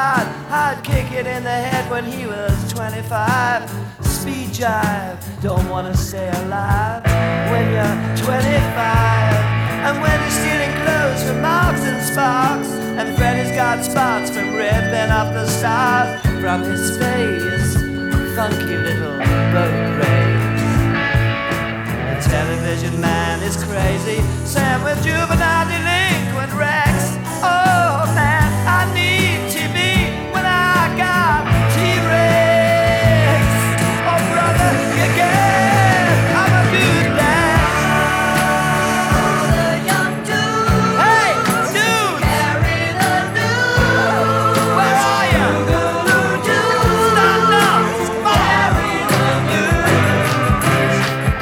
hard. I'd kick it in the head when he was 25. Speed jive, don't wanna stay alive when you're 25. And when you're stealing clothes from Marks and Sparks, and Freddy's got spots from ripping up the stars from his face, funky little boat race. The television man is crazy, Sam with juvenile delinquent Rex. Oh man, I need TV when I got T-Rex. Oh brother, you get, I'm a good dad. All the young dudes, Hey, dude, carry the news. where are you? Stand up, come on. Carry the news.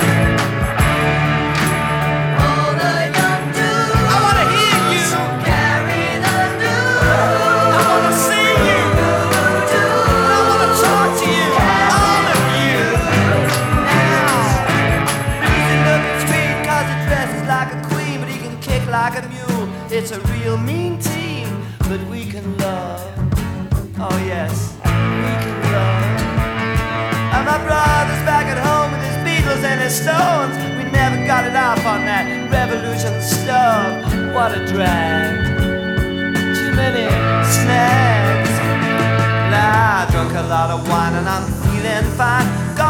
All the young dudes, I wanna hear you, carry the I wanna see you, I wanna talk to you, all of you. Now, easy looking sweet 'cause he dresses like a queen, but he can kick like a mule. It's a real mean team, but we can love. Oh yes, we can love. And my brother's back at home with his Beatles and his Stones. We never got it off on that revolution stuff. What a drag. Too many snags. Nah, I drunk a lot of wine and I'm feeling fine.